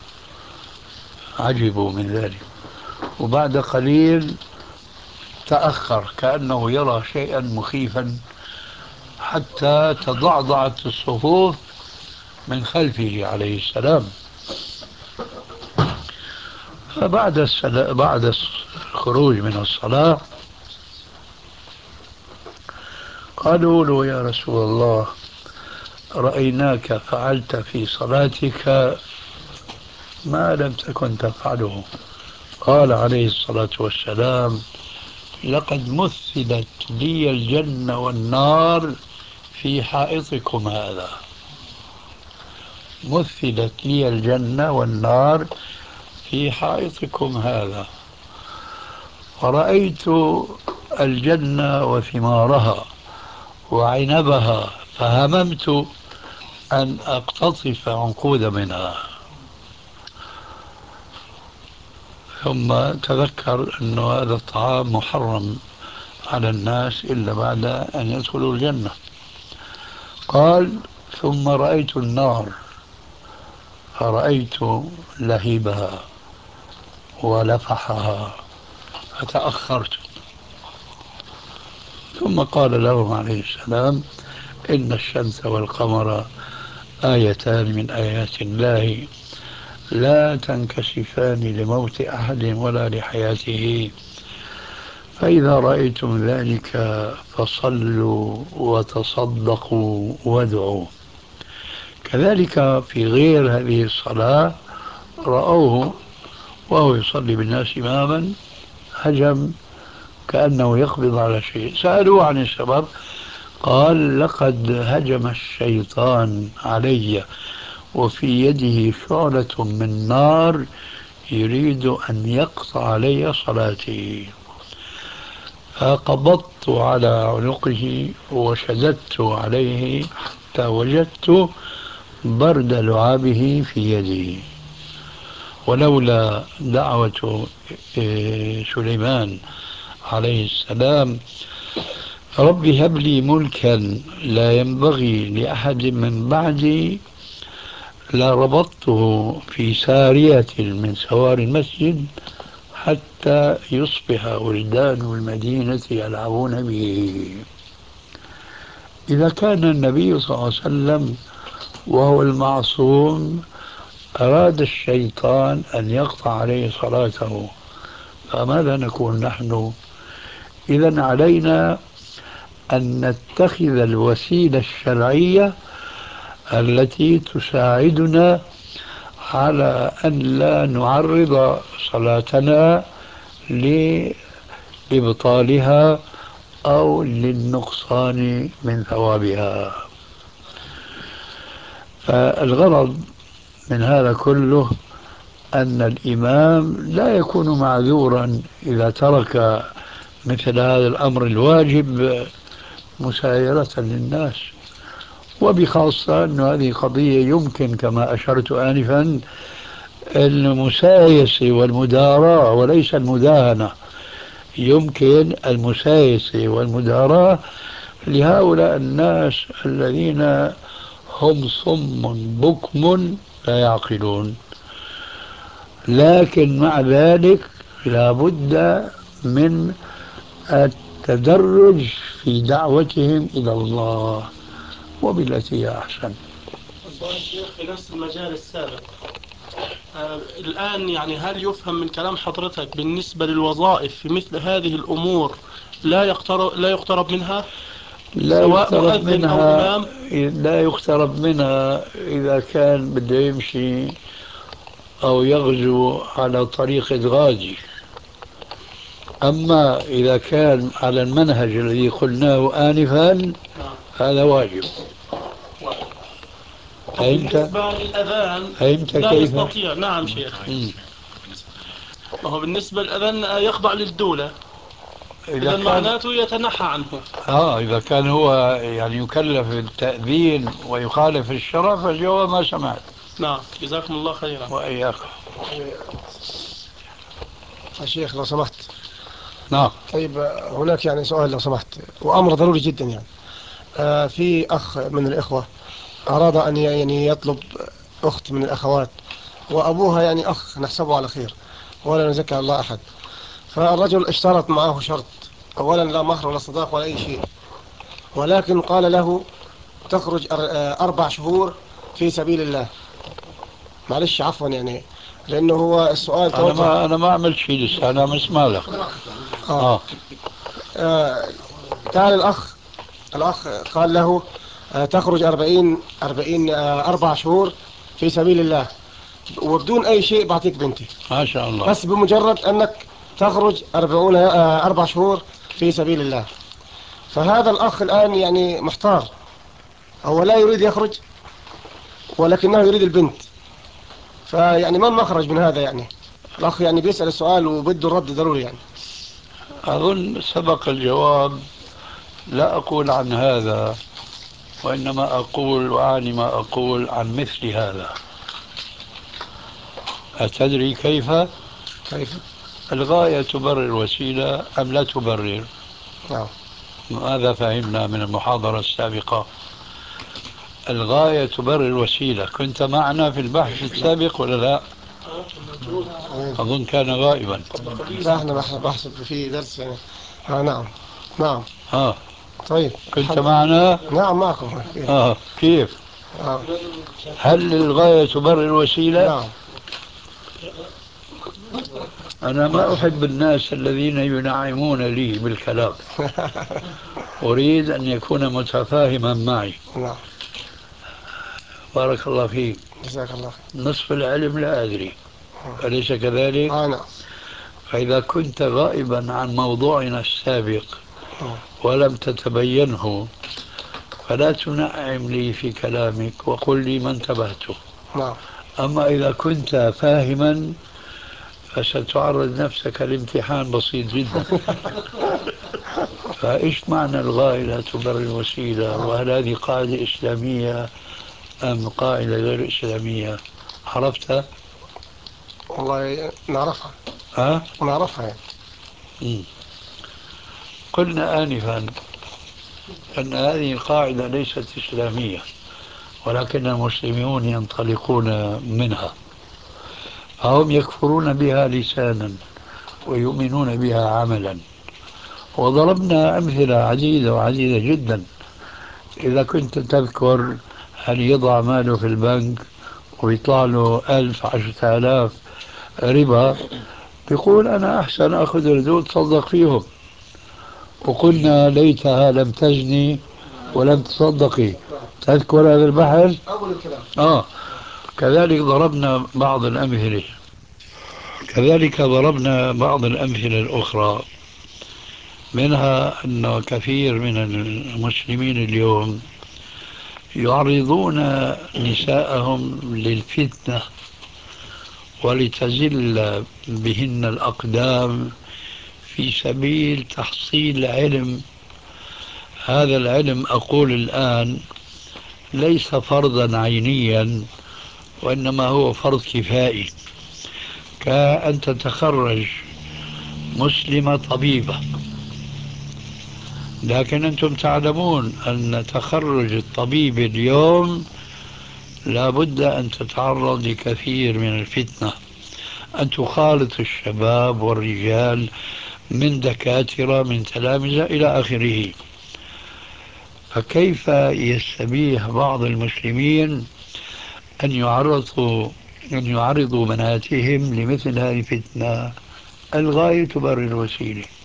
عجبوا من ذلك، وبعد قليل تأخر كأنه يرى شيئا مخيفا حتى تضعضعت الصفوف من خلفه عليه السلام. بعد الخروج من الصلاة قالوا له يا رسول الله رأيناك فعلت في صلاتك ما لم تكن تفعله. قال عليه الصلاة والسلام لقد مثلت لي الجنة والنار في حائطكم هذا، مثلت لي الجنة والنار في حائطكم هذا، فرأيت الجنة وثمارها وعنبها فهممت أن أقتطف عنقود منها، ثم تذكر أن هذا الطعام محرم على الناس إلا بعد أن يدخلوا الجنة. قال ثم رأيت النار فرأيت لهيبها ولفحها فتأخرت، ثم قال لهم عليه السلام إن الشمس والقمر آيتان من آيات الله لا تنكشفان لموت أحد ولا لحياته، فإذا رأيتم ذلك فصلوا وتصدقوا وادعوا. كذلك في غير هذه الصلاة رأوه وهو يصلي بالناس إماما هجم كأنه يقبض على شيء، سألوه عن السبب قال لقد هجم الشيطان علي وفي يده شعلة من نار يريد أن يقطع علي صلاتي، فقبضت على عنقه وشددت عليه حتى وجدت برد لعابه في يدي، ولولا دعوة سليمان عليه السلام رب هب لي ملكا لا ينبغي لأحد من بعدي لربطته في سارية من سوار المسجد حتى يصبح ولدان المدينة يلعبون به. إذا كان النبي صلى الله عليه وسلم وهو المعصوم أراد الشيطان أن يقطع عليه صلاته، فماذا نكون نحن؟ إذن علينا أن نتخذ الوسيلة الشرعية التي تساعدنا على أن لا نعرض صلاتنا لإبطالها أو للنقصان من ثوابها. فالغرض من هذا كله أن الإمام لا يكون معذورا إذا ترك مثل هذا الأمر الواجب مسايرة للناس، وبخاصة أن هذه قضية يمكن كما أشرت آنفا المسايسة والمداراة وليس المداهنة، يمكن المسايسة والمداراة لهؤلاء الناس الذين هم صم بكم لا يعقلون، لكن مع ذلك لا بد من التدرج في دعوتهم إلى الله وبالتي هي أحسن. سؤال الشيخ في نفس المجال السابق. الآن يعني هل يفهم من كلام حضرتك بالنسبة للوظائف في مثل هذه الأمور لا يقترب منها لا سواء يقترب مؤذن أو منها. إمام؟ لا يقترب منها إذا كان بده يمشي أو يغزو على طريقة غازي. أما إذا كان على المنهج الذي قلناه آنفا هذا واجب. بالنسبة للأذان فهمت لا كيف؟ يستطيع. نعم شيخ. ما هو بالنسبة للأذان يخضع للدولة، إذا معناته يتنحى عنه. إذا كان هو يعني يكلف بالتأذين ويخالف الشرع فالجواب ما سمعت. نعم جزاكم الله خيرا. وإياكم. يا شيخ لو سمحت. نعم. طيب هناك يعني سؤال لو سمحت، وأمر ضروري جدا يعني. في أخ من الإخوة أراد أن يعني يطلب أخت من الأخوات، وأبوها يعني أخ نحسبه على خير ولا نزكى الله أحد. فالرجل اشترط معه شرط، أولا لا مهر ولا صداق ولا أي شيء، ولكن قال له تخرج 4 شهور في سبيل الله. معلش عفوا يعني، لأنه هو السؤال توجه. أنا ما عملت شيء لسه، أنا مسمع لك. تعال الأخ قال له تخرج 40 4 شهور في سبيل الله، وبدون أي شيء بعطيك بنتي. ما شاء الله. بس بمجرد أنك تخرج 4 شهور في سبيل الله. فهذا الأخ الآن يعني محتار، هو لا يريد يخرج ولكنه يريد البنت. فيعني ما المخرج من هذا يعني؟ الأخ يعني بيسأل السؤال وبده الرد ضروري يعني. أظن سبق الجواب. لا أقول عن هذا، وإنما أقول وأعني ما أقول عن مثل هذا. أتدري كيف؟ كيف؟ الغاية تبرر الوسيلة أم لا تبرر؟ نعم. ماذا فهمنا من المحاضرة السابقة؟ الغاية تبرر الوسيلة. كنت معنا في البحث السابق ولا لا؟ أظن كان غائبا. لا احنا بحث في درس يعني. نعم. نعم. طيب كنت معنا؟ نعم معكم. كيف؟ هل الغاية تبرر الوسيلة؟ نعم. أنا ما أحب الناس الذين ينعمون لي بالكلام. أريد أن يكون متفاهما معي. نعم. بارك الله فيك. جزاك الله خير. نصف العلم لا أدري، أليس كذلك؟ نعم. فإذا كنت غائبا عن موضوعنا السابق ولم تتبينه فلا تنعم لي في كلامك وقل لي ما انتبهته. نعم. أما إذا كنت فاهما فستعرض نفسك لامتحان بسيط جدا. فإيش معنى الغاية لا تبرر الوسيلة؟ وهل هذه قاعدة إسلامية أم قاعدة غير إسلامية؟ عرفتها؟ والله نعرفها. نعرفها يعني. قلنا آنفا أن هذه القاعدة ليست إسلامية، ولكن المسلمون ينطلقون منها، فهم يكفرون بها لسانا ويؤمنون بها عملا. وضربنا أمثلة عديدة وعديدة جدا. إذا كنت تذكر أن يضع ماله في البنك ويطلع له 1000 10,000 ربا، بيقول أنا أحسن أخذ الردود تصدق فيهم. وقلنا ليتها لم تزني ولم تصدقي. تذكر هذا البحث؟ أول الكلام. كذلك ضربنا بعض الأمثلة الأخرى، منها أن كثير من المسلمين اليوم يعرضون نساءهم للفتنة ولتزل بهن الأقدام في سبيل تحصيل علم. هذا العلم أقول الآن ليس فرضا عينيا، وإنما هو فرض كفائي، كأن تتخرج مسلمة طبيبة، لكن أنتم تعلمون أن تخرج الطبيب اليوم لابد أن تتعرض لكثير من الفتنة، أن تخالط الشباب والرجال من دكاترة من تلامذة إلى آخره. فكيف يستبيح بعض المسلمين أن يعرضوا بناتهم لمثل هذه الفتنة. الغاية تبرر الوسيلة.